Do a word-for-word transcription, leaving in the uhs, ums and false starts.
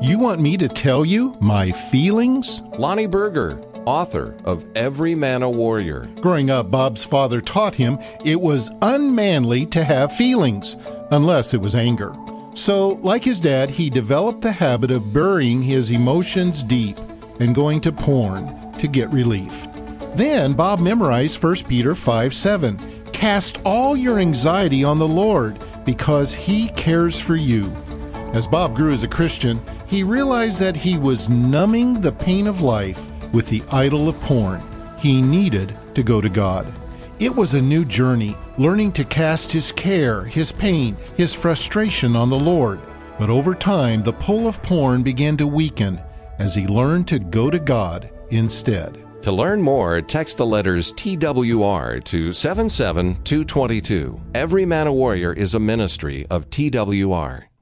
You want me to tell you my feelings? Lonnie Berger, author of Every Man a Warrior. Growing up, Bob's father taught him it was unmanly to have feelings, unless it was anger. So, like his dad, he developed the habit of burying his emotions deep and going to porn to get relief. Then Bob memorized First Peter five seven. Cast all your anxiety on the Lord, because He cares for you. As Bob grew as a Christian, he realized that he was numbing the pain of life with the idol of porn. He needed to go to God. It was a new journey, learning to cast his care, his pain, his frustration on the Lord. But over time, the pull of porn began to weaken as he learned to go to God instead. To learn more, text the letters T W R to seven seven two two two. Every Man a Warrior is a ministry of T W R.